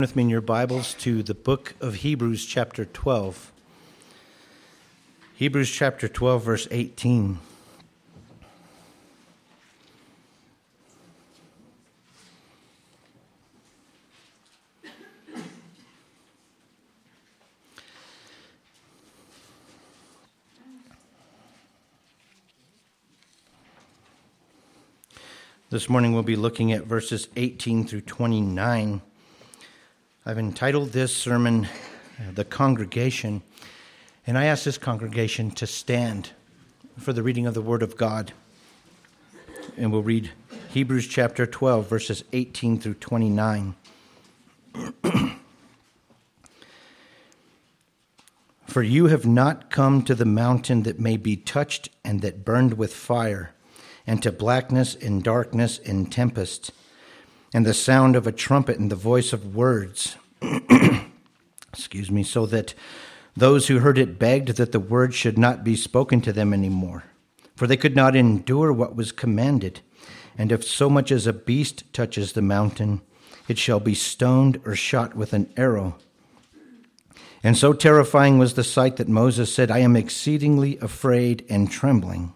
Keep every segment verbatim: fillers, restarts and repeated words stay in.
With me in your Bibles to the book of Hebrews chapter twelve. Hebrews chapter twelve, verse eighteen. This morning we'll be looking at verses eighteen through twenty-nine. I've entitled this sermon, uh, The Congregation, and I ask this congregation to stand for the reading of the Word of God. And we'll read Hebrews chapter twelve, verses eighteen through twenty-nine. For you have not come to the mountain that may be touched and that burned with fire, and to blackness and darkness and tempest, and the sound of a trumpet and the voice of words. Excuse me, so that those who heard it begged that the word should not be spoken to them anymore, for they could not endure what was commanded. And if so much as a beast touches the mountain, it shall be stoned or shot with an arrow. And so terrifying was the sight that Moses said, I am exceedingly afraid and trembling.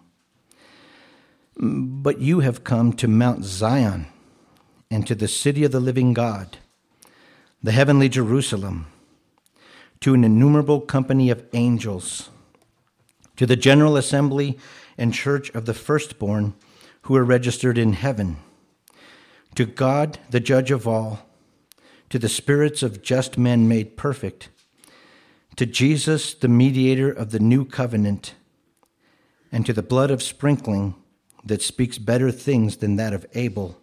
But you have come to Mount Zion, and to the city of the living God, the heavenly Jerusalem, to an innumerable company of angels, to the general assembly and church of the firstborn who are registered in heaven, to God, the judge of all, to the spirits of just men made perfect, to Jesus, the mediator of the new covenant, and to the blood of sprinkling that speaks better things than that of Abel.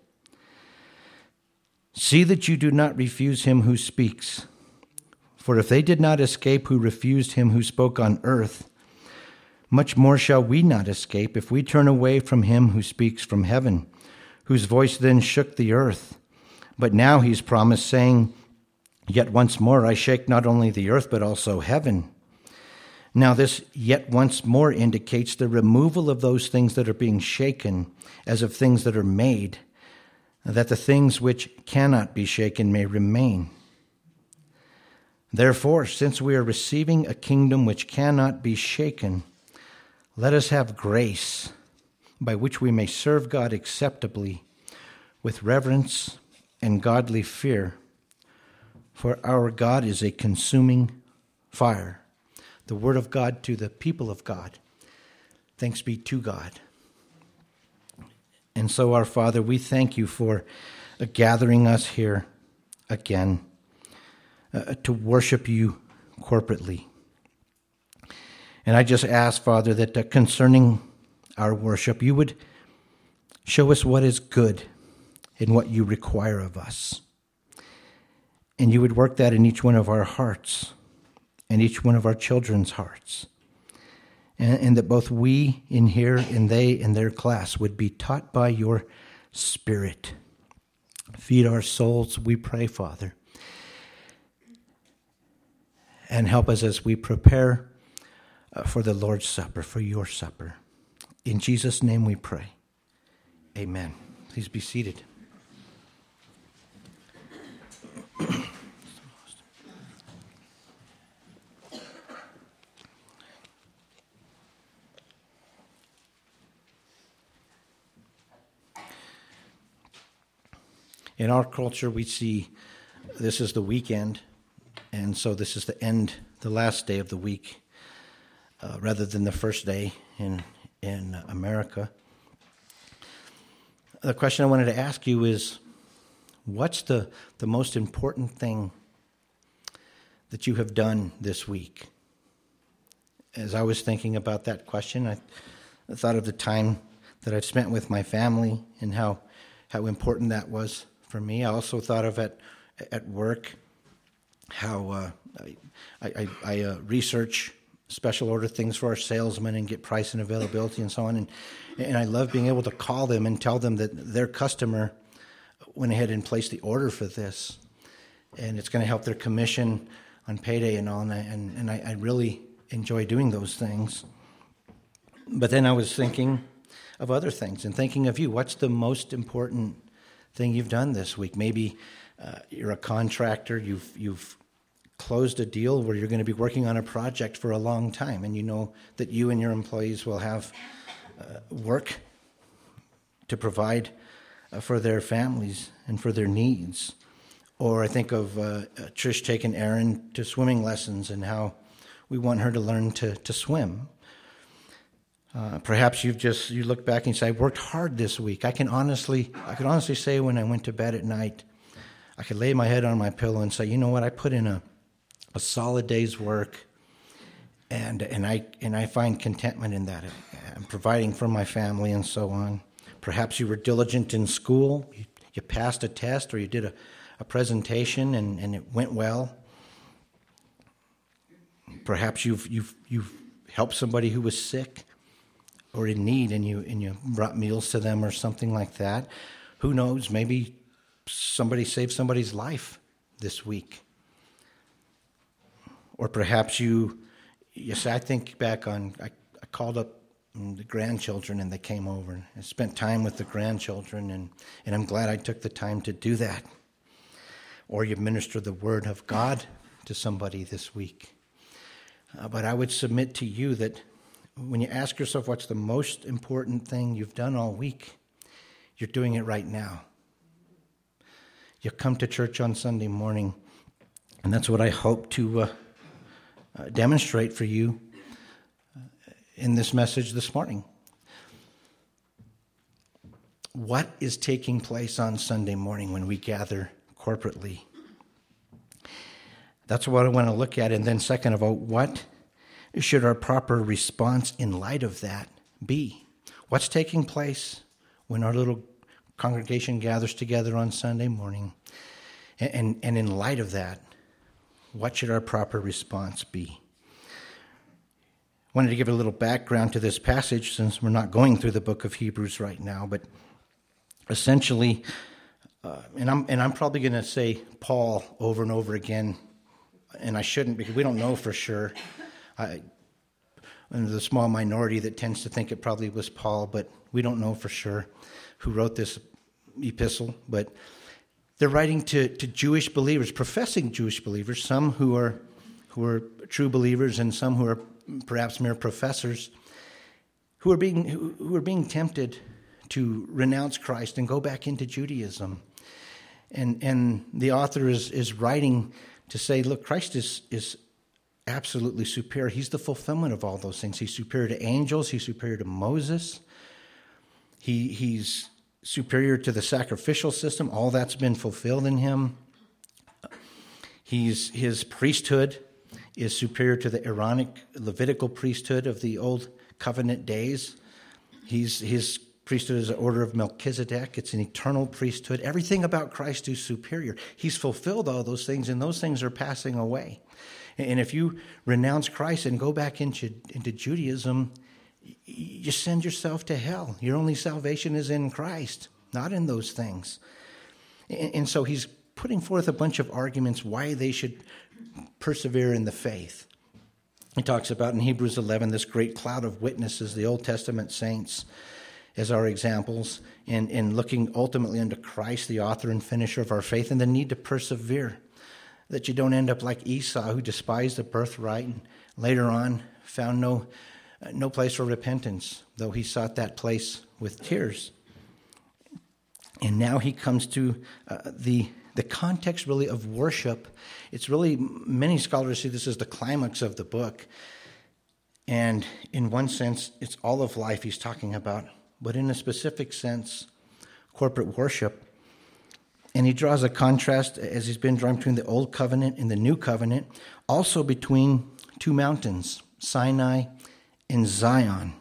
See that you do not refuse him who speaks. For if they did not escape who refused him who spoke on earth, much more shall we not escape if we turn away from him who speaks from heaven, whose voice then shook the earth. But now he's promised, saying, Yet once more I shake not only the earth, but also heaven. Now this yet once more indicates the removal of those things that are being shaken, as of things that are made, that the things which cannot be shaken may remain. Therefore, since we are receiving a kingdom which cannot be shaken, let us have grace by which we may serve God acceptably with reverence and godly fear. For our God is a consuming fire. The word of God to the people of God. Thanks be to God. And so, our Father, we thank you for uh, gathering us here again uh, to worship you corporately. And I just ask, Father, that uh, concerning our worship, you would show us what is good and what you require of us. And you would work that in each one of our hearts and each one of our children's hearts. And, and that both we in here and they in their class would be taught by your Spirit. Feed our souls, we pray, Father. And help us as we prepare uh, for the Lord's Supper, for your supper. In Jesus' name we pray. Amen. Please be seated. In our culture, we see this is the weekend, and so this is the end, the last day of the week, uh, rather than the first day in in America. The question I wanted to ask you is, what's the, the most important thing that you have done this week? As I was thinking about that question, I, I thought of the time that I've spent with my family and how how important that was for me. I also thought of it at work, how uh, I, I, I uh, research special order things for our salesmen and get price and availability and so on. And, and I love being able to call them and tell them that their customer went ahead and placed the order for this. And it's going to help their commission on payday and all. And, I, and, and I, I really enjoy doing those things. But then I was thinking of other things and thinking of you. What's the most important thing you've done this week? Maybe uh, you're a contractor, you've you've closed a deal where you're going to be working on a project for a long time, and you know that you and your employees will have uh, work to provide uh, for their families and for their needs. Or I think of uh, Trish taking Erin to swimming lessons and how we want her to learn to, to swim. Uh, perhaps you've just, you look back and you say, I worked hard this week. I can honestly, I can honestly say when I went to bed at night, I could lay my head on my pillow and say, you know what, I put in a, a solid day's work, and and I and I find contentment in that. I'm providing for my family and so on. Perhaps you were diligent in school, you, you passed a test, or you did a, a presentation and, and it went well. Perhaps you've you've you've helped somebody who was sick or in need, and you and you brought meals to them or something like that. Who knows? Maybe somebody saved somebody's life this week. Or perhaps you, yes, I think back on, I, I called up the grandchildren and they came over. I spent time with the grandchildren, and, and I'm glad I took the time to do that. Or you minister the word of God to somebody this week. Uh, but I would submit to you that when you ask yourself what's the most important thing you've done all week, you're doing it right now. You come to church on Sunday morning, and that's what I hope to uh, uh, demonstrate for you uh, in this message this morning. What is taking place on Sunday morning when we gather corporately? That's what I want to look at. And then second of all, what should our proper response in light of that be? What's taking place when our little congregation gathers together on Sunday morning? And, and, and in light of that, what should our proper response be? I wanted to give a little background to this passage since we're not going through the book of Hebrews right now, but essentially, uh, and I'm and I'm probably going to say Paul over and over again, and I shouldn't because we don't know for sure. I, and the small minority that tends to think it probably was Paul, but we don't know for sure who wrote this epistle. But they're writing to, to Jewish believers, professing Jewish believers, some who are who are true believers and some who are perhaps mere professors, who are being who, who are being tempted to renounce Christ and go back into Judaism. And and the author is is writing to say, look, Christ is is absolutely superior. He's the fulfillment of all those things. He's superior to angels. He's superior to Moses. He he's superior to the sacrificial system. All that's been fulfilled in him. He's his priesthood is superior to the Aaronic Levitical priesthood of the Old Covenant days. He's his priesthood is the order of Melchizedek. It's an eternal priesthood. Everything about Christ is superior. He's fulfilled all those things, and those things are passing away. And if you renounce Christ and go back into, into Judaism, you send yourself to hell. Your only salvation is in Christ, not in those things. And, and so he's putting forth a bunch of arguments why they should persevere in the faith. He talks about in Hebrews eleven this great cloud of witnesses, the Old Testament saints, as our examples, in, in looking ultimately unto Christ, the author and finisher of our faith, and the need to persevere, that you don't end up like Esau, who despised the birthright and later on found no no place for repentance, though he sought that place with tears. And now he comes to uh, the the context really of worship. It's really, many scholars see this as the climax of the book. And in one sense, it's all of life he's talking about, but in a specific sense, corporate worship. And he draws a contrast, as he's been drawing, between the Old Covenant and the New Covenant, also between two mountains, Sinai and Zion.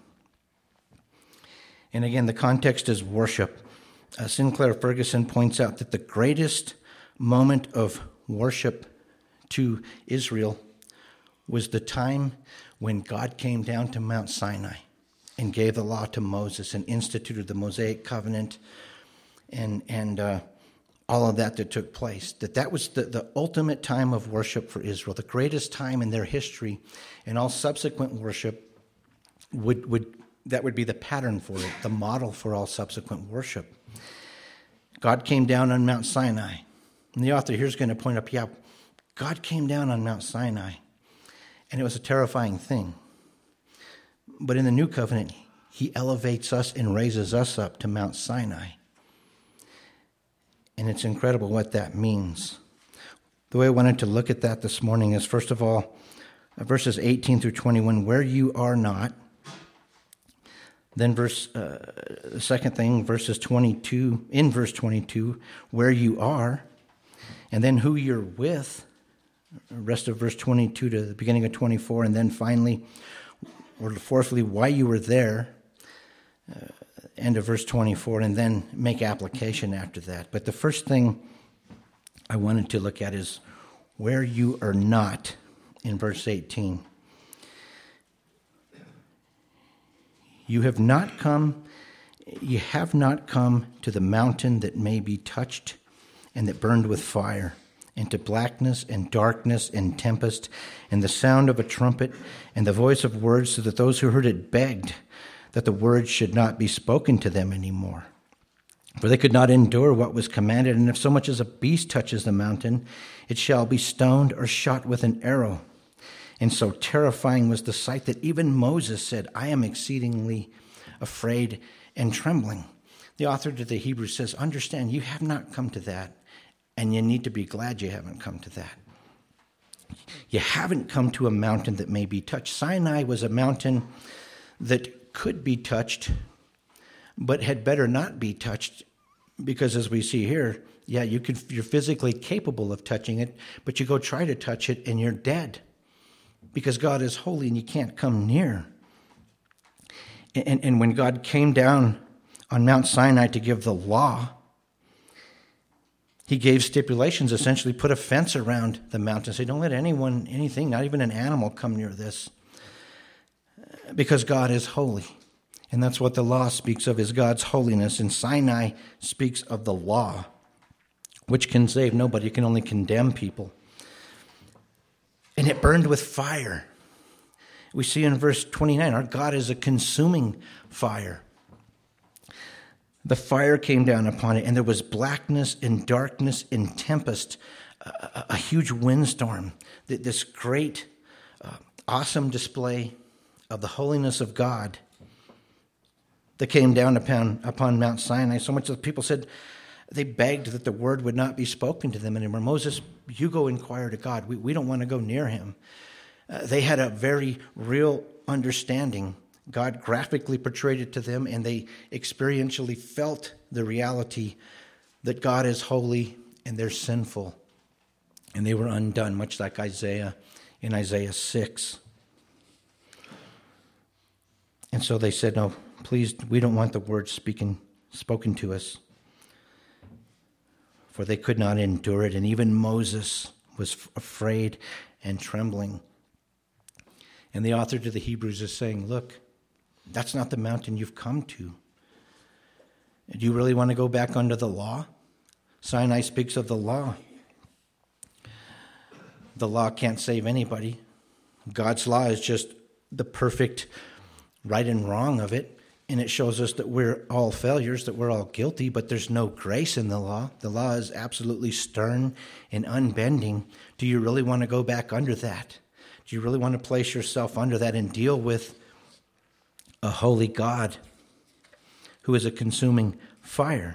And again, the context is worship. Uh, Sinclair Ferguson points out that the greatest moment of worship to Israel was the time when God came down to Mount Sinai and gave the law to Moses and instituted the Mosaic covenant and and uh, all of that that took place. That that was the, the ultimate time of worship for Israel, the greatest time in their history, and all subsequent worship would would that would be the pattern for it, the model for all subsequent worship. God came down on Mount Sinai And the author here is going to point up, yeah, God came down on Mount Sinai, and it was a terrifying thing. But in the new covenant, he elevates us and raises us up to Mount Sinai. And it's incredible what that means. The way I wanted to look at that this morning is, first of all, verses eighteen through twenty-one, where you are not. Then verse, uh, the second thing, verses twenty-two, in verse twenty-two, where you are. And then who you're with, the rest of verse twenty-two to the beginning of twenty-four. And then finally, or fourthly, why you were there, uh, end of verse twenty-four, and then make application after that. But the first thing I wanted to look at is where you are not in verse eighteen. You have not come, you have not come to the mountain that may be touched and that burned with fire, into blackness and darkness and tempest, and the sound of a trumpet and the voice of words, so that those who heard it begged that the words should not be spoken to them anymore. For they could not endure what was commanded, and if so much as a beast touches the mountain, it shall be stoned or shot with an arrow. And so terrifying was the sight that even Moses said, I am exceedingly afraid and trembling. The author to the Hebrews says, understand, you have not come to that, and you need to be glad you haven't come to that. You haven't come to a mountain that may be touched. Sinai was a mountain that could be touched, but had better not be touched, because as we see here, yeah, you could, you're physically capable of touching it, but you go try to touch it and you're dead, because God is holy and you can't come near. And, and when God came down on Mount Sinai to give the law, he gave stipulations, essentially put a fence around the mountain, say, don't let anyone, anything, not even an animal, come near this, because God is holy. And that's what the law speaks of, is God's holiness. And Sinai speaks of the law, which can save nobody. It can only condemn people. And it burned with fire. We see in verse twenty-nine, our God is a consuming fire. The fire came down upon it, and there was blackness and darkness and tempest, a, a huge windstorm, this great, uh, awesome display of the holiness of God that came down upon, upon Mount Sinai, so much that people said, they begged that the word would not be spoken to them anymore. Moses, you go inquire to God. We, we don't want to go near him. Uh, they had a very real understanding. God graphically portrayed it to them, and they experientially felt the reality that God is holy and they're sinful. And they were undone, much like Isaiah in Isaiah six. And so they said, no, please, we don't want the word speaking, spoken to us. For they could not endure it, and even Moses was afraid and trembling. And the author to the Hebrews is saying, look, that's not the mountain you've come to. Do you really want to go back under the law? Sinai speaks of the law. The law can't save anybody. God's law is just the perfect right and wrong of it. And it shows us that we're all failures, that we're all guilty, but there's no grace in the law. The law is absolutely stern and unbending. Do you really want to go back under that? Do you really want to place yourself under that and deal with a holy God who is a consuming fire?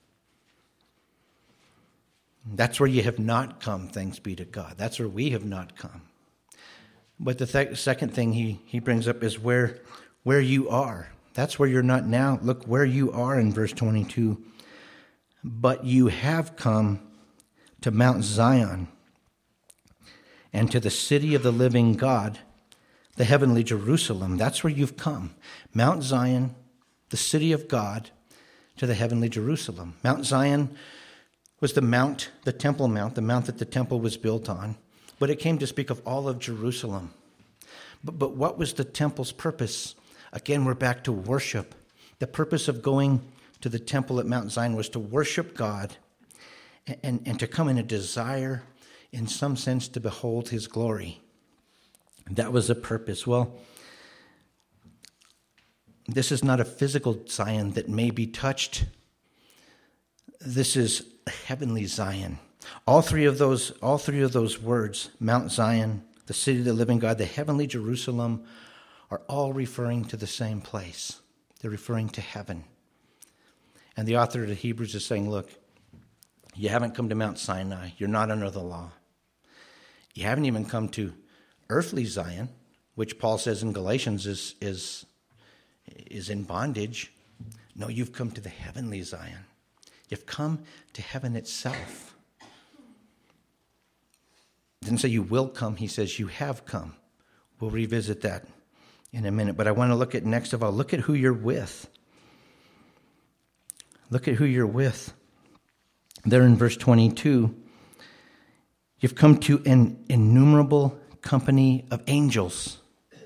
That's where you have not come, thanks be to God. That's where we have not come. But the th- second thing he, he brings up is where, where you are. That's where you're not now. Look where you are in verse twenty-two. But you have come to Mount Zion and to the city of the living God, the heavenly Jerusalem. That's where you've come. Mount Zion, the city of God, to the heavenly Jerusalem. Mount Zion was the mount, the temple mount, the mount that the temple was built on. But it came to speak of all of Jerusalem. But, but what was the temple's purpose? Again, we're back to worship. The purpose of going to the temple at Mount Zion was to worship God and, and, and to come in a desire, in some sense, to behold his glory. That was the purpose. Well, this is not a physical Zion that may be touched. This is a heavenly Zion. All three of those, all three of those words, Mount Zion, the city of the living God, the heavenly Jerusalem, are all referring to the same place. They're referring to heaven. And the author of the Hebrews is saying, look, you haven't come to Mount Sinai. You're not under the law. You haven't even come to earthly Zion, which Paul says in Galatians is, is, is in bondage. No, you've come to the heavenly Zion. You've come to heaven itself. Didn't say you will come. He says you have come. We'll revisit that in a minute. But I want to look at, next of all, look at who you're with. Look at who you're with. There in verse twenty-two, you've come to an innumerable company of angels.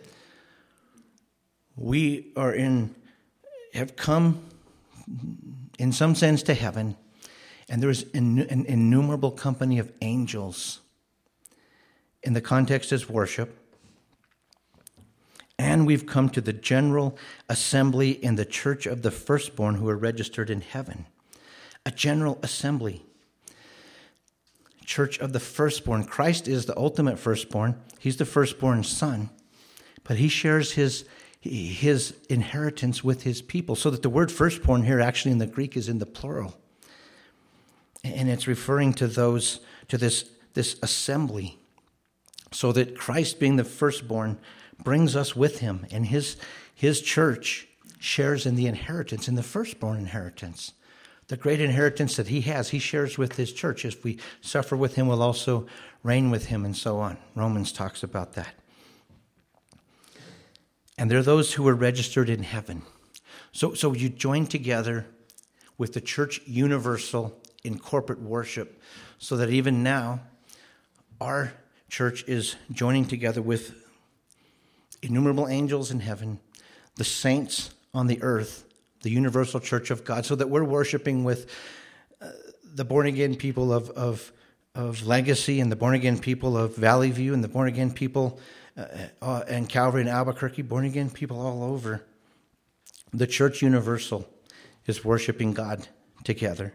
We are in, have come in some sense to heaven, and there is an, an innumerable company of angels. In the context is worship. And we've come to the general assembly in the church of the firstborn who are registered in heaven. A general assembly. Church of the firstborn. Christ is the ultimate firstborn. He's the firstborn son. But he shares his, his inheritance with his people. So that the word firstborn here actually in the Greek is in the plural. And it's referring to those, to this, this assembly. So that Christ being the firstborn brings us with him, and his, his church shares in the inheritance, in the firstborn inheritance. The great inheritance that he has, he shares with his church. If we suffer with him, we'll also reign with him, and so on. Romans talks about that. And there are those who are registered in heaven. So, so you join together with the church universal in corporate worship, so that even now, our church is joining together with innumerable angels in heaven, the saints on the earth, the universal church of God, so that we're worshiping with uh, the born-again people of, of, of Legacy and the born-again people of Valley View and the born-again people uh, uh, and Calvary and Albuquerque, born-again people all over. The church universal is worshiping God together.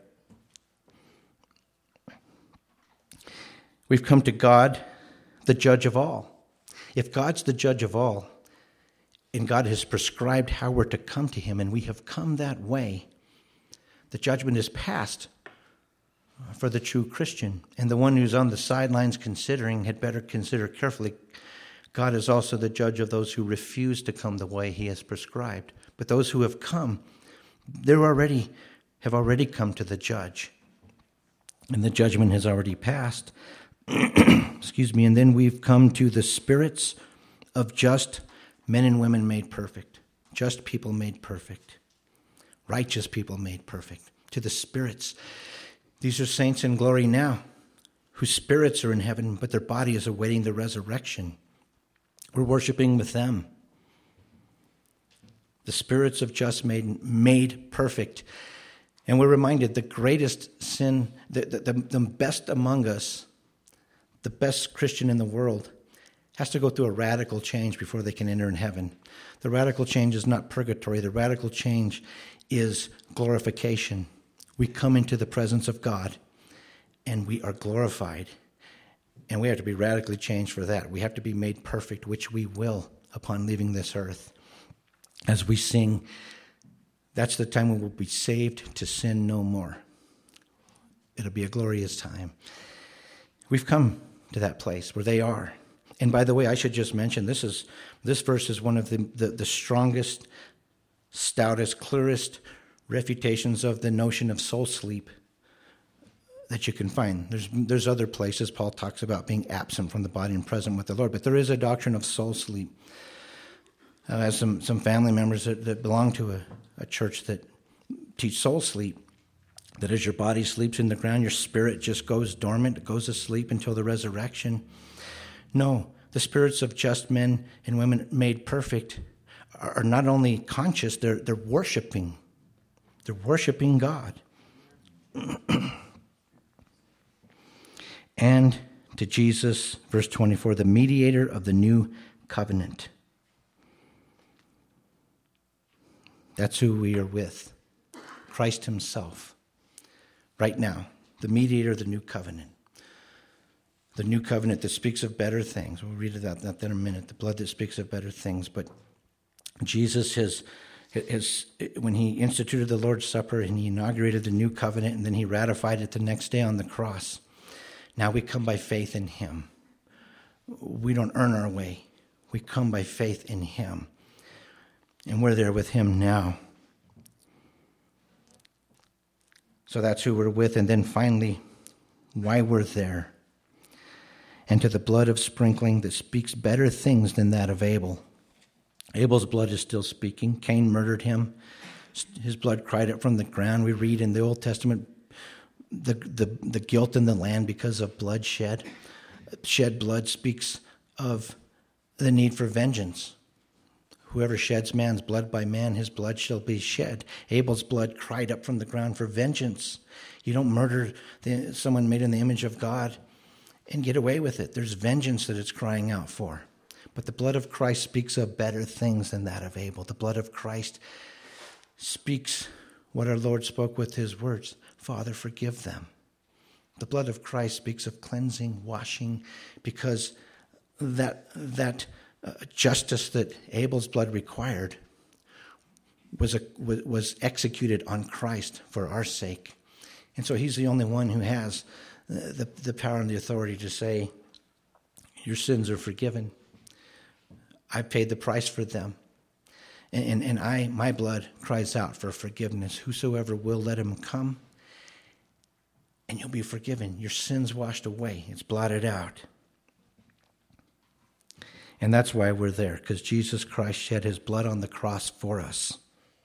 We've come to God, the judge of all. If God's the judge of all, and God has prescribed how we're to come to him, and we have come that way, the judgment is passed for the true Christian. And the one who's on the sidelines considering had better consider carefully. God is also the judge of those who refuse to come the way he has prescribed. But those who have come, they already have already come to the judge. And the judgment has already passed. Excuse me. And then we've come to the spirits of just men and women made perfect. Just people made perfect. Righteous people made perfect. To the spirits. These are saints in glory now, whose spirits are in heaven, but their body is awaiting the resurrection. We're worshiping with them. The spirits of just made, made perfect. And we're reminded the greatest sin, the, the, the best among us, the best Christian in the world, has to go through a radical change before they can enter in heaven. The radical change is not purgatory. The radical change is glorification. We come into the presence of God, and we are glorified. And we have to be radically changed for that. We have to be made perfect, which we will upon leaving this earth. As we sing, that's the time when we'll be saved to sin no more. It'll be a glorious time. We've come to that place where they are. And by the way, I should just mention, this is this verse is one of the, the, the strongest, stoutest, clearest refutations of the notion of soul sleep that you can find. There's there's other places Paul talks about being absent from the body and present with the Lord, but there is a doctrine of soul sleep. I have some, some family members that, that belong to a, a church that teach soul sleep. That as your body sleeps in the ground, your spirit just goes dormant, it goes asleep until the resurrection. No, the spirits of just men and women made perfect are not only conscious, they're, they're worshiping. They're worshiping God. And to Jesus, verse twenty-four, the mediator of the new covenant. That's who we are with. Christ himself. Right now, the mediator of the new covenant. the new covenant that speaks of better things. We'll read about that in a minute. The blood that speaks of better things. But Jesus has, has, when he instituted the Lord's Supper and he inaugurated the new covenant and then he ratified it the next day on the cross, now we come by faith in him. We don't earn our way. We come by faith in him. And we're there with him now. So that's who we're with. And then finally, why we're there. And to the blood of sprinkling that speaks better things than that of Abel. Abel's blood is still speaking. Cain murdered him. His blood cried up from the ground. We read in the Old Testament the, the, the guilt in the land because of bloodshed. Shed blood speaks of the need for vengeance. Whoever sheds man's blood by man, his blood shall be shed. Abel's blood cried up from the ground for vengeance. You don't murder the, someone made in the image of God and get away with it. There's vengeance that it's crying out for. But the blood of Christ speaks of better things than that of Abel. The blood of Christ speaks what our Lord spoke with his words. Father, forgive them. The blood of Christ speaks of cleansing, washing, because that that uh, justice that Abel's blood required was a, was, was executed on Christ for our sake. And so he's the only one who has the, the power and the authority to say, your sins are forgiven. I paid the price for them. And, and, and I, my blood cries out for forgiveness. Whosoever will, let him come. And you'll be forgiven. Your sins washed away. It's blotted out. And that's why we're there, because Jesus Christ shed his blood on the cross for us.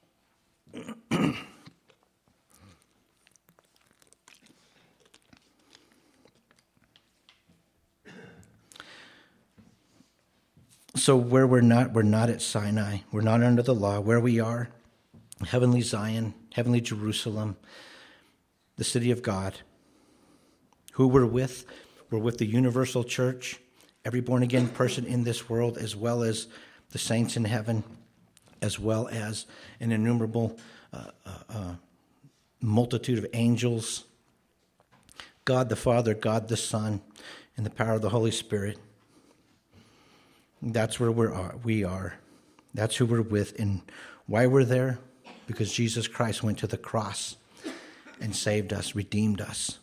So where we're not, we're not at Sinai. We're not under the law. Where we are, heavenly Zion, heavenly Jerusalem, the city of God. Who we're with, we're with the universal church, every born-again person in this world, as well as the saints in heaven, as well as an innumerable uh, uh, uh, multitude of angels, God the Father, God the Son, and the power of the Holy Spirit. That's where we are. We are. That's who we're with. And why we're there? Because Jesus Christ went to the cross and saved us, redeemed us.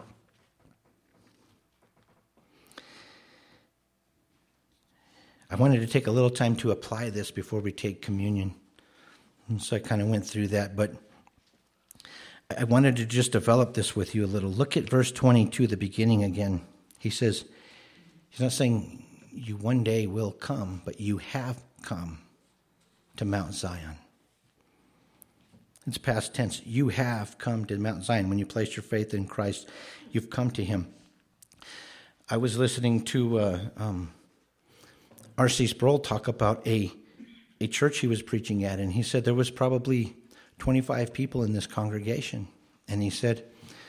I wanted to take a little time to apply this before we take communion. And so I kind of went through that, but I wanted to just develop this with you a little. Look at verse twenty-two, the beginning again. He says, he's not saying you one day will come, but you have come to Mount Zion. It's past tense. You have come to Mount Zion. When you placed your faith in Christ, you've come to him. I was listening to uh, um, R C Sproul talk about a, a church he was preaching at, and he said there was probably twenty-five people in this congregation. And he said,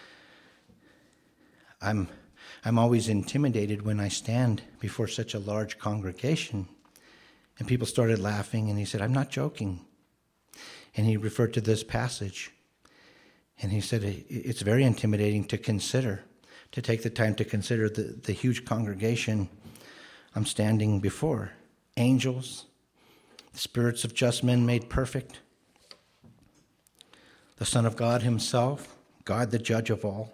I'm I'm always intimidated when I stand before such a large congregation. And people started laughing, and he said, I'm not joking. And he referred to this passage. And he said, it's very intimidating to consider, to take the time to consider the, the huge congregation I'm standing before. Angels, the spirits of just men made perfect, the Son of God himself, God the judge of all.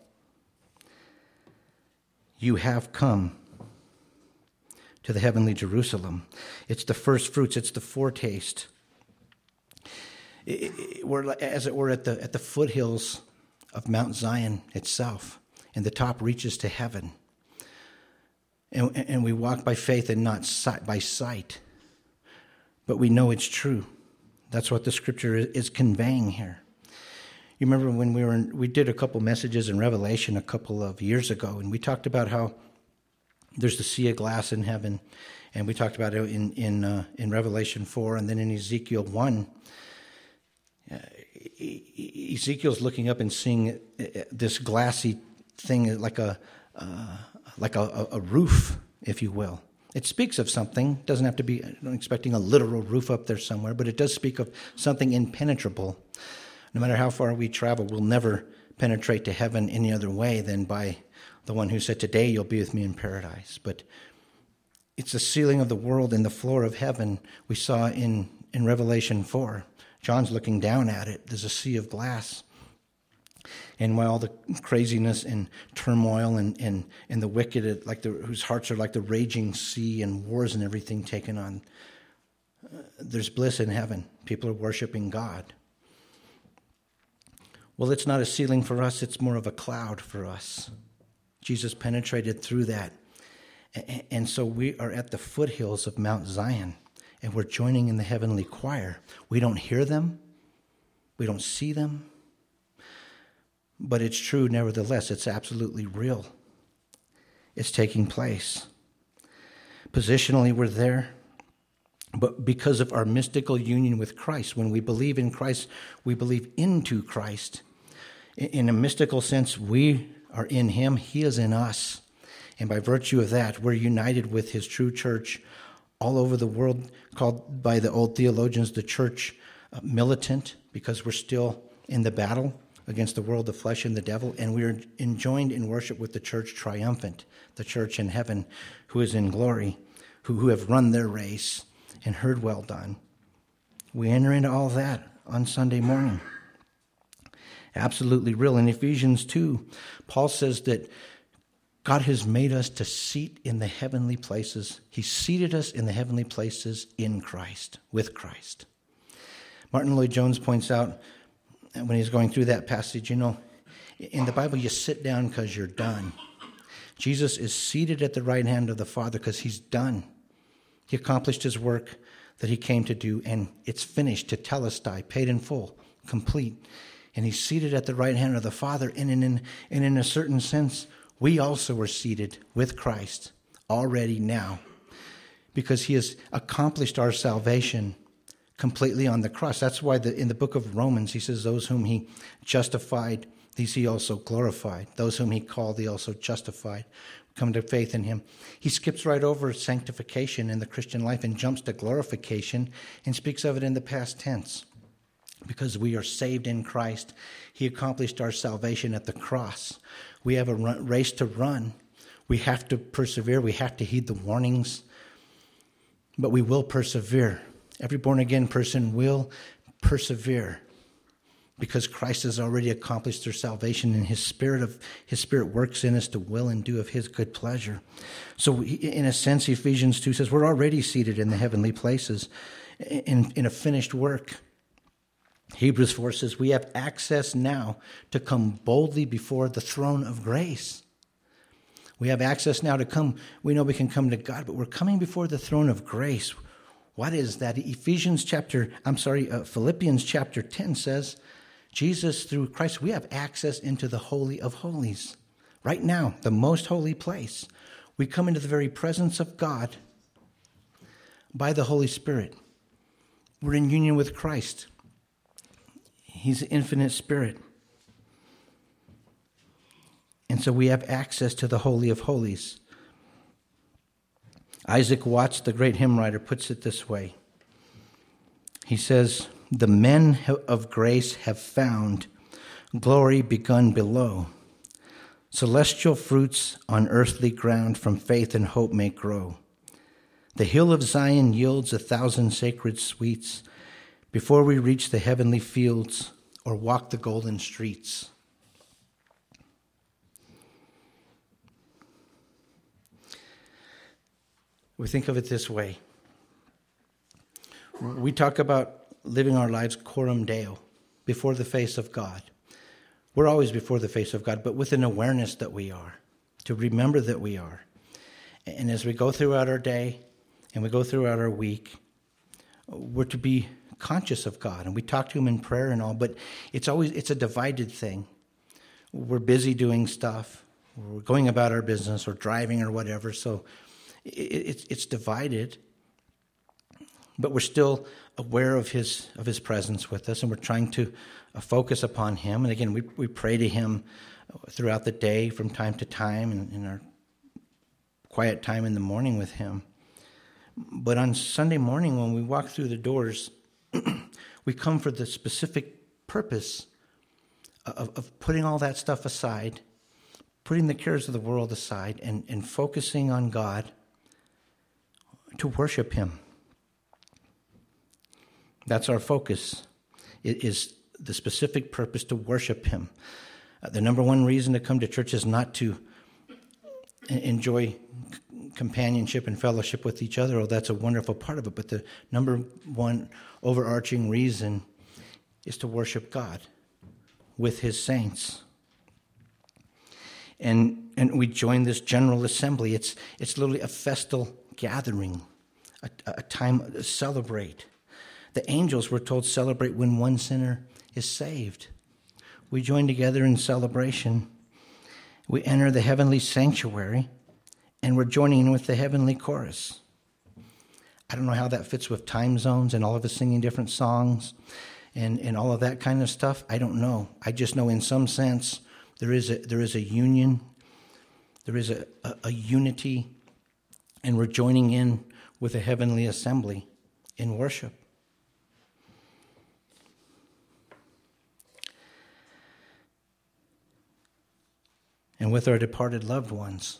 You have come to the heavenly Jerusalem. It's the first fruits. It's the foretaste. It, it, we're, as it were, at the, at the foothills of Mount Zion itself, and the top reaches to heaven. And, and we walk by faith and not sight, by sight. But we know it's true. That's what the scripture is conveying here. You remember when we were in, we did a couple messages in Revelation a couple of years ago, and we talked about how there's the sea of glass in heaven, and we talked about it in in uh, in Revelation four, and then in Ezekiel one. Uh, Ezekiel's looking up and seeing this glassy thing like a uh, like a, a roof, if you will. It speaks of something. Doesn't have to be. I'm not expecting a literal roof up there somewhere, but it does speak of something impenetrable. No matter how far we travel, we'll never penetrate to heaven any other way than by the one who said, today you'll be with me in paradise. But it's the ceiling of the world and the floor of heaven we saw in, in Revelation four. John's looking down at it. There's a sea of glass. And while all the craziness and turmoil and, and, and the wicked, like the, whose hearts are like the raging sea and wars and everything taken on, uh, there's bliss in heaven. People are worshiping God. Well, it's not a ceiling for us. It's more of a cloud for us. Jesus penetrated through that. And, and so we are at the foothills of Mount Zion, and we're joining in the heavenly choir. We don't hear them. We don't see them. But it's true, nevertheless. It's absolutely real. It's taking place. Positionally, we're there. But because of our mystical union with Christ, when we believe in Christ, we believe into Christ. In a mystical sense, we are in him. He is in us. And by virtue of that, we're united with his true church all over the world, called by the old theologians the church uh, militant, because we're still in the battle against the world, the flesh, and the devil, and we are enjoined in worship with the church triumphant, the church in heaven, who is in glory, who, who have run their race and heard well done. We enter into all that on Sunday morning. Absolutely real. In Ephesians two, Paul says that God has made us to seat in the heavenly places. He seated us in the heavenly places in Christ, with Christ. Martin Lloyd-Jones points out, when he's going through that passage, you know, in the Bible, you sit down because you're done. Jesus is seated at the right hand of the Father because he's done. He accomplished his work that he came to do, and it's finished, tetelestai, paid in full, complete. And he's seated at the right hand of the Father, and in, and in a certain sense, we also are seated with Christ already now, because he has accomplished our salvation completely on the cross. That's why the, in the book of Romans, he says, those whom he justified, these he also glorified. Those whom he called, he also justified. Come to faith in him. He skips right over sanctification in the Christian life and jumps to glorification and speaks of it in the past tense. Because we are saved in Christ, he accomplished our salvation at the cross. We have a run, race to run. We have to persevere. We have to heed the warnings. But we will persevere. Every born-again person will persevere because Christ has already accomplished their salvation, and his spirit of his spirit works in us to will and do of his good pleasure. So in a sense, Ephesians two says we're already seated in the heavenly places in, in a finished work. Hebrews four says we have access now to come boldly before the throne of grace. We have access now to come. We know we can come to God, but we're coming before the throne of grace. What is that? Ephesians chapter, I'm sorry, uh, Philippians chapter ten says, Jesus, through Christ, we have access into the Holy of Holies. Right now, the most holy place. We come into the very presence of God by the Holy Spirit. We're in union with Christ. He's the infinite Spirit. And so we have access to the Holy of Holies. Isaac Watts, the great hymn writer, puts it this way. He says, the men of grace have found glory begun below. Celestial fruits on earthly ground from faith and hope may grow. The hill of Zion yields a thousand sacred sweets before we reach the heavenly fields or walk the golden streets. We think of it this way. We talk about living our lives coram Deo, before the face of God. We're always before the face of God, but with an awareness that we are, to remember that we are. And as we go throughout our day and we go throughout our week, we're to be conscious of God, and we talk to him in prayer and all, but it's always, it's a divided thing. We're busy doing stuff. We're going about our business or driving or whatever, so It's it's divided, but we're still aware of his of his presence with us, and we're trying to focus upon him. And again, we we pray to him throughout the day, from time to time, in, in our quiet time in the morning with him. But on Sunday morning, when we walk through the doors, we come for the specific purpose of, of putting all that stuff aside, putting the cares of the world aside and, and focusing on God to worship him. That's our focus. It is the specific purpose to worship him. Uh, the number one reason to come to church is not to enjoy companionship and fellowship with each other. Oh, that's a wonderful part of it. But the number one overarching reason is to worship God with his saints. And and we join this general assembly. It's it's literally a festal gathering, a, a time to celebrate. The angels were told celebrate when one sinner is saved. We join together in celebration. We enter the heavenly sanctuary, and we're joining in with the heavenly chorus. I don't know how that fits with time zones and all of us singing different songs and, and all of that kind of stuff. I don't know. I just know in some sense there is a there is a union, there is a, a, a unity, and we're joining in with a heavenly assembly in worship. And with our departed loved ones.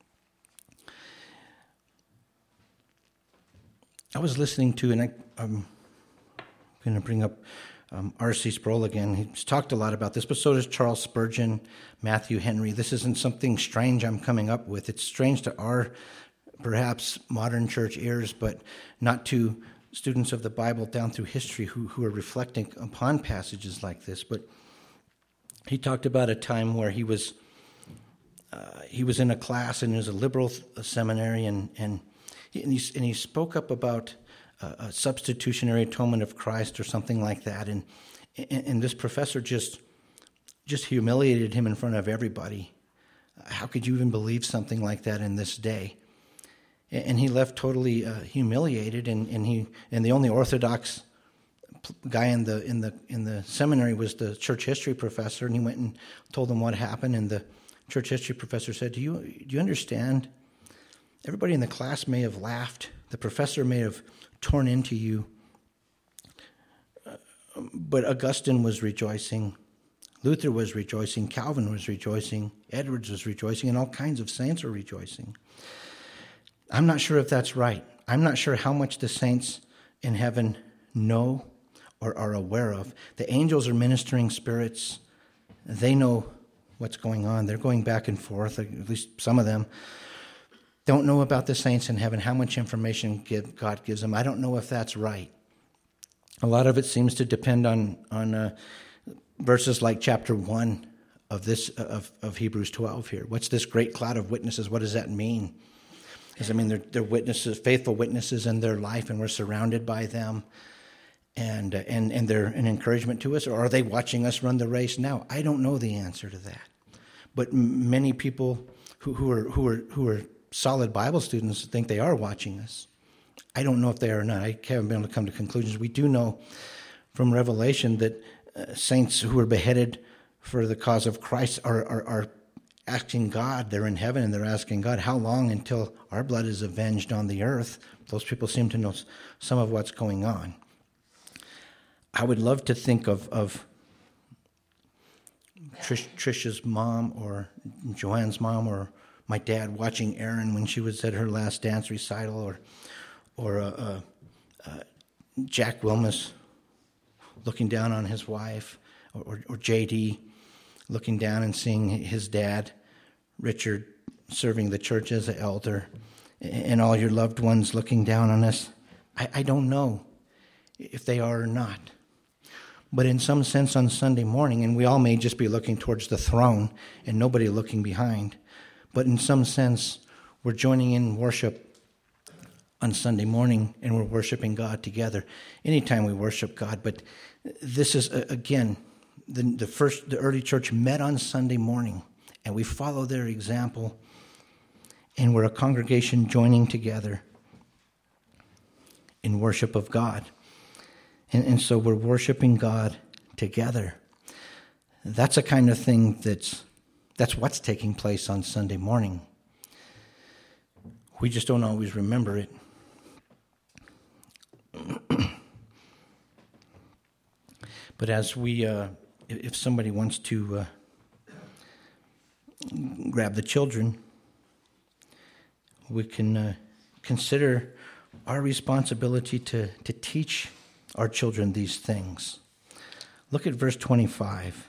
I was listening to, and I, I'm going to bring up um, R C Sproul again. He's talked a lot about this, but so does Charles Spurgeon, Matthew Henry. This isn't something strange I'm coming up with. It's strange to our, perhaps, modern church ears, but not to students of the Bible down through history who, who are reflecting upon passages like this. But he talked about a time where he was uh, he was in a class, and it was a liberal seminary, and and he, and, he, and he spoke up about uh, a substitutionary atonement of Christ or something like that, and and, and this professor just just humiliated him in front of everybody. How could you even believe something like that in this day? And he left totally uh, humiliated, and, and he and the only Orthodox guy in the in the in the seminary was the church history professor, and he went and told him what happened. And the church history professor said, "Do you do you understand? Everybody in the class may have laughed. The professor may have torn into you, uh, but Augustine was rejoicing, Luther was rejoicing, Calvin was rejoicing, Edwards was rejoicing, and all kinds of saints were rejoicing." I'm not sure if that's right. I'm not sure how much the saints in heaven know or are aware of. The angels are ministering spirits. They know what's going on. They're going back and forth, at least some of them. Don't know about the saints in heaven, how much information give, God gives them. I don't know if that's right. A lot of it seems to depend on, on uh, verses like chapter one of this of, of Hebrews twelve here. What's this great cloud of witnesses? What does that mean? Because, I mean, they're, they're witnesses, faithful witnesses in their life, and we're surrounded by them, and uh, and and they're an encouragement to us. Or are they watching us run the race now? I don't know the answer to that. But m- many people who, who are who are who are solid Bible students think they are watching us. I don't know if they are or not. I haven't been able to come to conclusions. We do know from Revelation that uh, saints who are beheaded for the cause of Christ are are. are asking God, they're in heaven, and they're asking God, how long until our blood is avenged on the earth? Those people seem to know some of what's going on. I would love to think of, of Trish, Trisha's mom or Joanne's mom or my dad watching Erin when she was at her last dance recital, or or uh, uh, uh, Jack Wilmus looking down on his wife, or, or, or J D looking down and seeing his dad, Richard, serving the church as an elder, and all your loved ones looking down on us. I, I don't know if they are or not. But in some sense on Sunday morning, and we all may just be looking towards the throne and nobody looking behind, but in some sense we're joining in worship on Sunday morning, and we're worshiping God together. Anytime we worship God, but this is, again, The, the first, the early church met on Sunday morning, and we follow their example, and we're a congregation joining together in worship of God. And, and so we're worshiping God together. That's a kind of thing that's, that's what's taking place on Sunday morning. We just don't always remember it. But as we... Uh, If somebody wants to uh, grab the children, we can uh, consider our responsibility to, to teach our children these things. Look at verse twenty-five.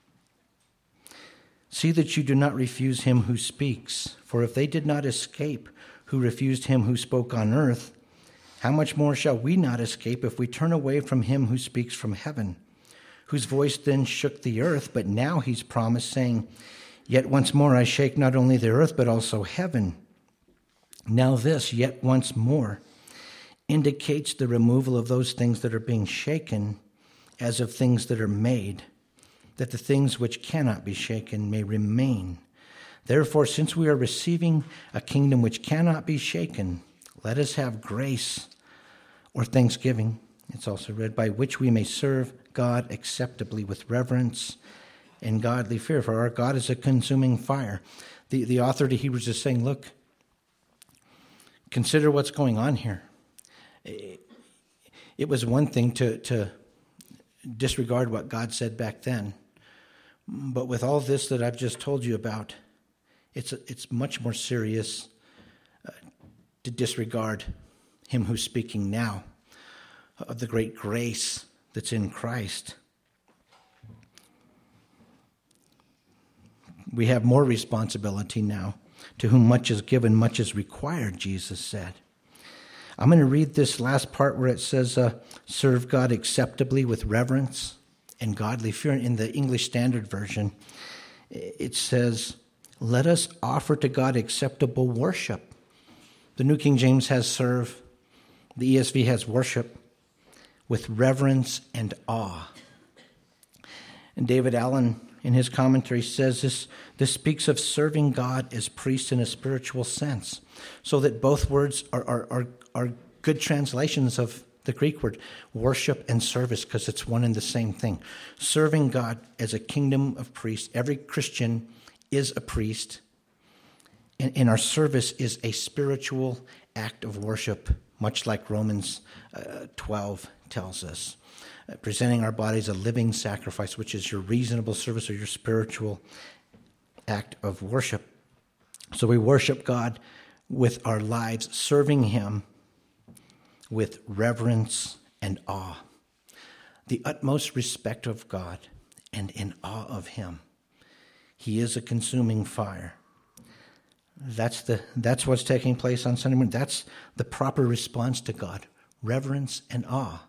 See that you do not refuse him who speaks, for if they did not escape who refused him who spoke on earth, how much more shall we not escape if we turn away from him who speaks from heaven, whose voice then shook the earth, but now he's promised, saying, yet once more I shake not only the earth, but also heaven. Now this, yet once more, indicates the removal of those things that are being shaken as of things that are made, that the things which cannot be shaken may remain. Therefore, since we are receiving a kingdom which cannot be shaken, let us have grace or thanksgiving. It's also read, by which we may serve God acceptably with reverence and godly fear, for our God is a consuming fire. The, the author to Hebrews is saying, look, consider what's going on here. It was one thing to, to disregard what God said back then, but with all this that I've just told you about, it's it's much more serious uh, to disregard him who's speaking now of the great grace that's in Christ. We have more responsibility now. To whom much is given, much is required, Jesus said. I'm going to read this last part where it says, uh, serve God acceptably with reverence and godly fear. In the English Standard Version, it says, let us offer to God acceptable worship. The New King James has serve. The E S V has worship with reverence and awe. And David Allen, in his commentary, says this, this speaks of serving God as priest in a spiritual sense, so that both words are, are, are, are good translations of the Greek word, worship and service, because it's one and the same thing. Serving God as a kingdom of priests. Every Christian is a priest, and, and our service is a spiritual act of worship, much like Romans uh, twelve tells us. Uh, presenting our bodies a living sacrifice, which is your reasonable service or your spiritual act of worship. So we worship God with our lives, serving him with reverence and awe, the utmost respect of God and in awe of him. He is a consuming fire. That's the that's what's taking place on Sunday morning. That's the proper response to God, reverence and awe.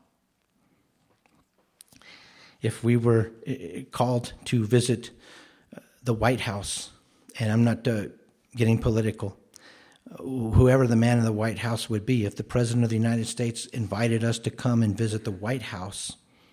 If we were called to visit the White House, and I'm not uh, getting political, whoever the man in the White House would be, if the President of the United States invited us to come and visit the White House,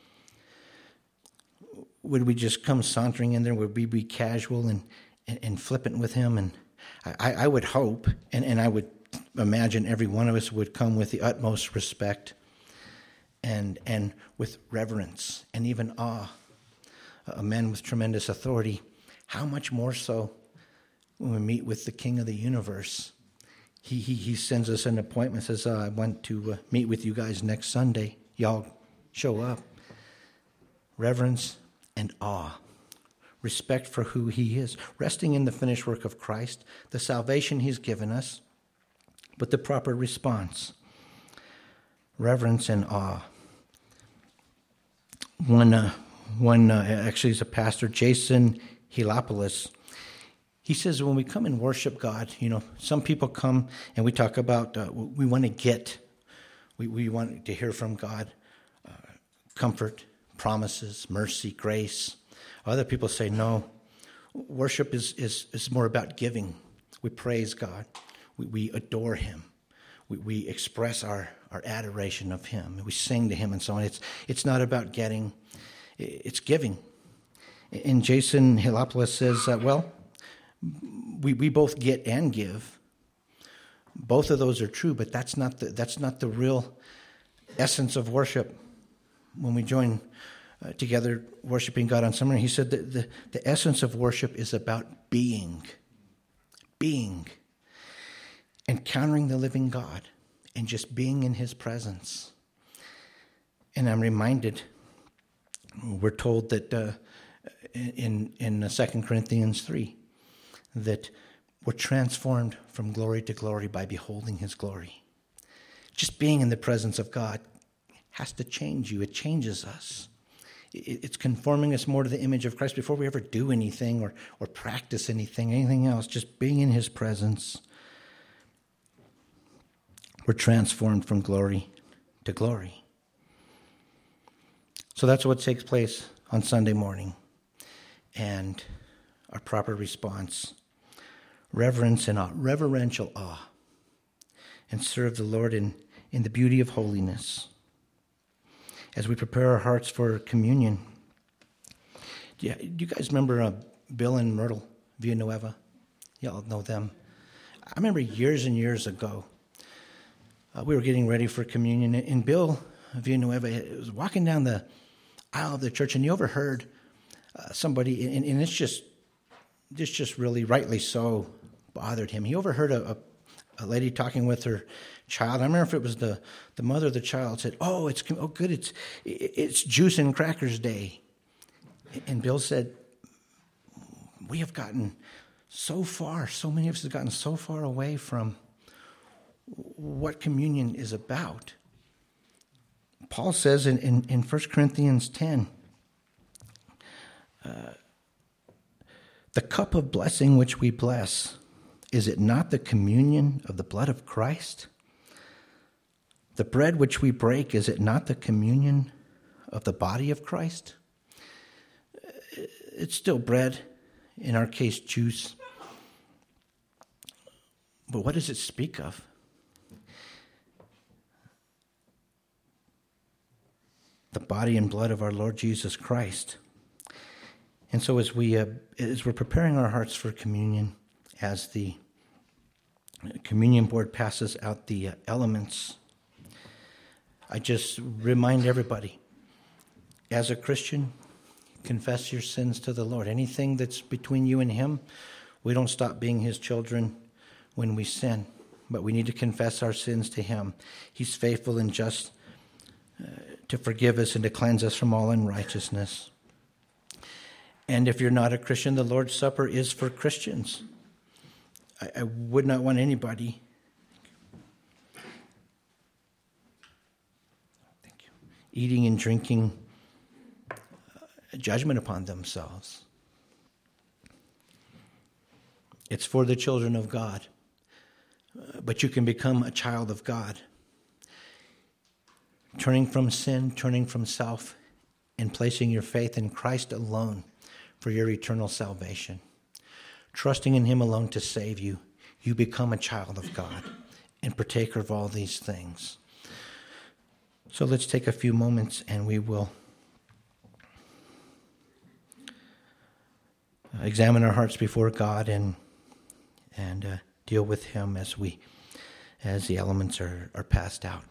would we just come sauntering in there? Would we be casual and, and, and flippant with him? And I, I would hope, and, and I would imagine every one of us would come with the utmost respect and and with reverence and even awe. A man with tremendous authority. How much more so when we meet with the King of the universe? He he, he sends us an appointment, says, uh, I want to uh, meet with you guys next Sunday. Y'all show up. Reverence and awe. Respect for who he is. Resting in the finished work of Christ, the salvation he's given us, but the proper response. Reverence and awe. One, uh, one uh, actually is a pastor, Jason Helopoulos. He says when we come and worship God, you know, some people come and we talk about, uh, we want to get, we, we want to hear from God, uh, comfort, promises, mercy, grace. Other people say, no, worship is, is, is more about giving. We praise God. We, we adore him. We, we express our, our adoration of him. We sing to him and so on. It's, it's not about getting, it's giving. And Jason Helopoulos says, uh, well, we, we both get and give. Both of those are true, but that's not the, that's not the real essence of worship. When we join uh, together worshiping God on Sunday, he said that the, the essence of worship is about being. Being. Encountering the living God and just being in his presence. And I'm reminded, we're told that uh, in in Second Corinthians three, that we're transformed from glory to glory by beholding his glory. Just being in the presence of God has to change you. It changes us. It's conforming us more to the image of Christ before we ever do anything or, or practice anything, anything else. Just being in his presence, we're transformed from glory to glory. So that's what takes place on Sunday morning. And our proper response, reverence and awe, reverential awe, and serve the Lord in, in the beauty of holiness. As we prepare our hearts for communion, do you, do you guys remember uh, Bill and Myrtle Villanueva? Y'all know them. I remember years and years ago, uh, we were getting ready for communion, and Bill Villanueva was walking down the aisle of the church, and he overheard uh, somebody, and, and it's just, this just really, rightly so, bothered him. He overheard a, a, a lady talking with her child. I remember if it was the, the mother of the child said, "Oh, it's oh good, it's it's juice and crackers day." And Bill said, "We have gotten so far, so many of us have gotten so far away from what communion is about." Paul says in, in, in First Corinthians ten, uh, the cup of blessing which we bless, is it not the communion of the blood of Christ? The bread which we break, is it not the communion of the body of Christ? It's still bread, in our case, juice. But what does it speak of? The body and blood of our Lord Jesus Christ. And so as, we, uh, as we're preparing our hearts for communion, as the communion board passes out the uh, elements, I just remind everybody, as a Christian, confess your sins to the Lord. Anything that's between you and him, we don't stop being his children when we sin, but we need to confess our sins to him. He's faithful and just uh, to forgive us and to cleanse us from all unrighteousness. And if you're not a Christian, the Lord's Supper is for Christians. I, I would not want anybody thank you, eating and drinking uh, judgment upon themselves. It's for the children of God. Uh, but you can become a child of God. Turning from sin, turning from self, and placing your faith in Christ alone for your eternal salvation. Trusting in him alone to save you, you become a child of God and partaker of all these things. So let's take a few moments and we will examine our hearts before God and and uh, deal with him as we as the elements are, are passed out.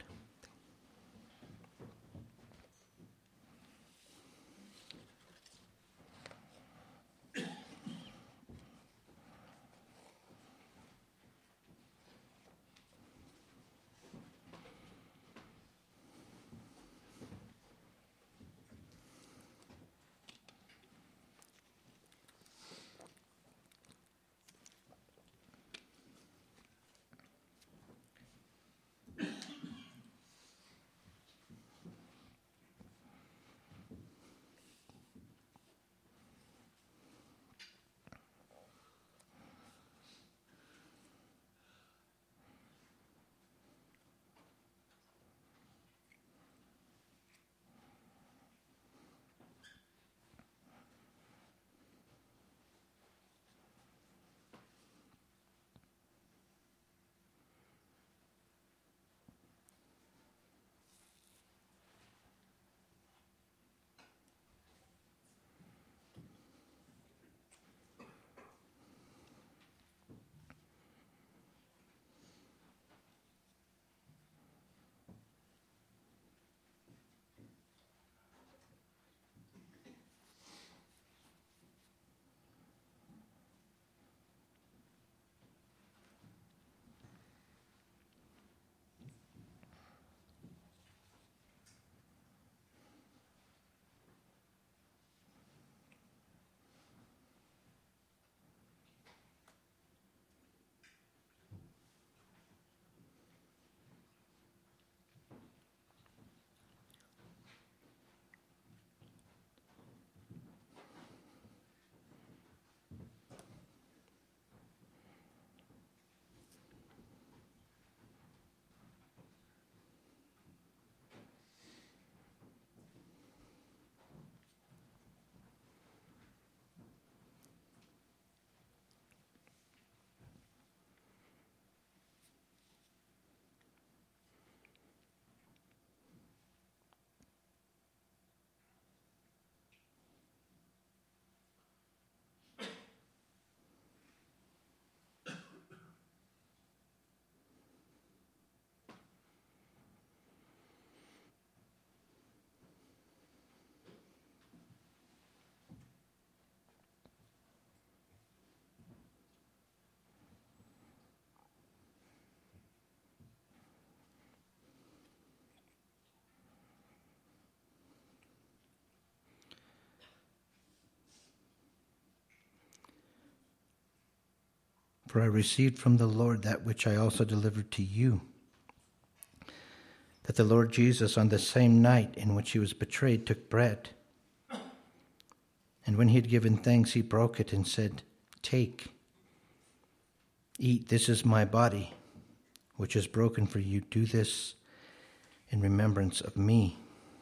For I received from the Lord that which I also delivered to you, that the Lord Jesus, on the same night in which he was betrayed, took bread. And when he had given thanks, he broke it and said, "Take, eat, this is my body, which is broken for you. Do this in remembrance of me."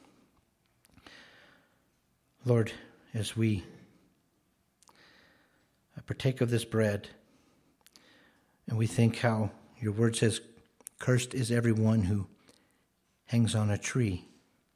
Lord, as we partake of this bread, and we think how your word says, "Cursed is everyone who hangs on a tree,"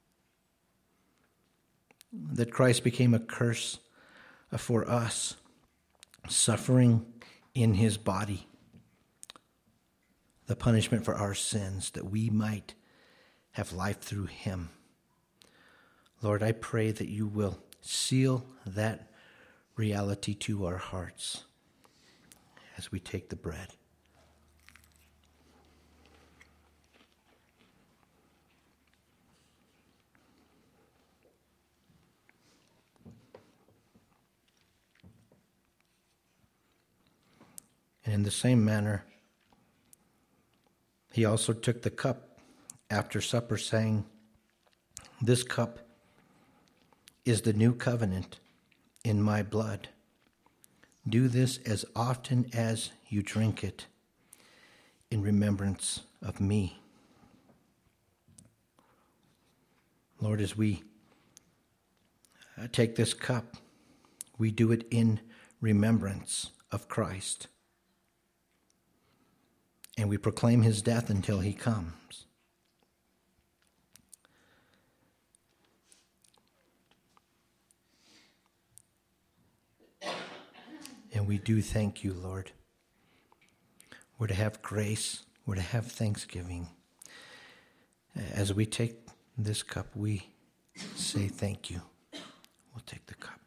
that Christ became a curse for us, suffering in his body the punishment for our sins, that we might have life through him. Lord, I pray that you will seal that reality to our hearts as we take the bread. And in the same manner, he also took the cup after supper, saying, "This cup is the new covenant in my blood. Do this as often as you drink it in remembrance of me." Lord, as we take this cup, we do it in remembrance of Christ. And we proclaim his death until he comes. And we do thank you, Lord. We're to have grace. We're to have thanksgiving. As we take this cup, we say thank you. We'll take the cup.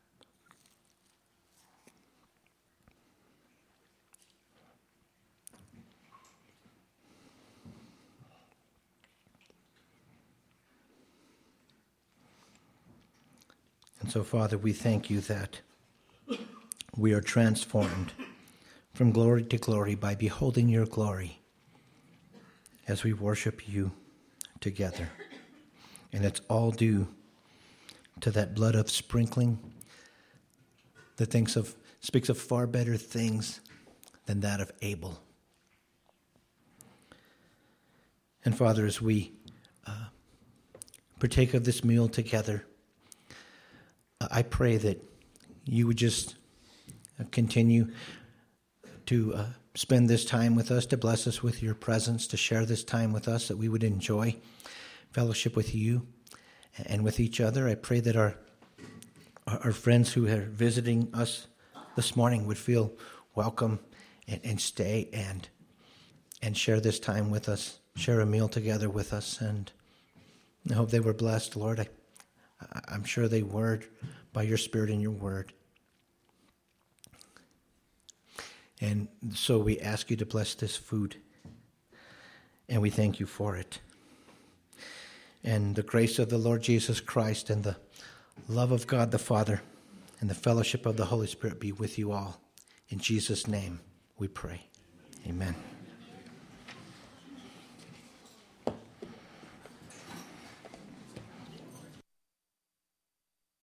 And so, Father, we thank you that we are transformed from glory to glory by beholding your glory as we worship you together. And it's all due to that blood of sprinkling that thinks of, speaks of far better things than that of Abel. And Father, as we uh, partake of this meal together, I pray that you would just continue to uh, spend this time with us, to bless us with your presence, to share this time with us, that we would enjoy fellowship with you and with each other. I pray that our our friends who are visiting us this morning would feel welcome and, and stay and and share this time with us, share a meal together with us. And I hope they were blessed, Lord. I, I'm sure they were by your Spirit and your word. And so we ask you to bless this food, and we thank you for it. And the grace of the Lord Jesus Christ and the love of God the Father and the fellowship of the Holy Spirit be with you all. In Jesus' name we pray. Amen.